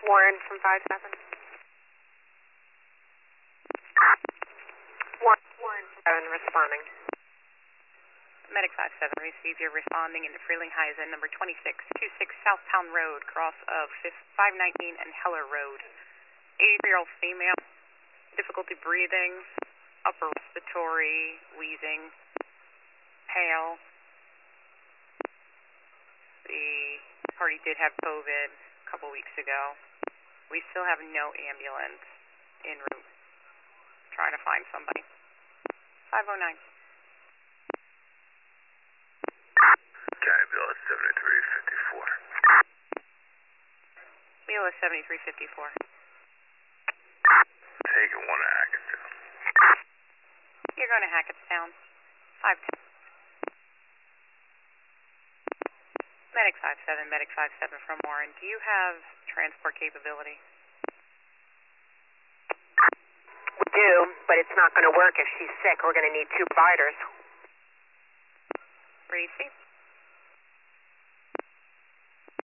Warren from 5-7. Warren 7 responding. Medic 5-7, receive your responding into Frelinghuysen, number 2626 Southtown Road, cross of 519 and Heller Road. 83-year-old female, difficulty breathing, upper respiratory, wheezing, pale. The party did have COVID a couple weeks ago. We still have no ambulance en route. Trying to find somebody. 509. Mila 7354. Mila 7354. Taking one to Hackettstown. You're going to Hackettstown. 510. Medic 5-7, Medic 5-7 from Warren. Do you have transport capability? We do, but it's not going to work if she's sick. We're going to need 2 providers. Receive.